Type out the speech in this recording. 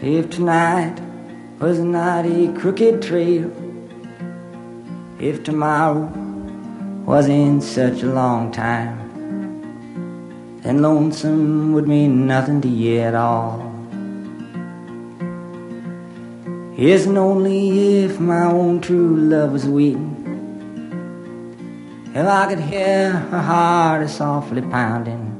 If tonight was not a crooked trail, if tomorrow wasn't such a long time, then lonesome would mean nothing to you at all. Yes, and only if my own true love was waiting, if I could hear her heart softly pounding,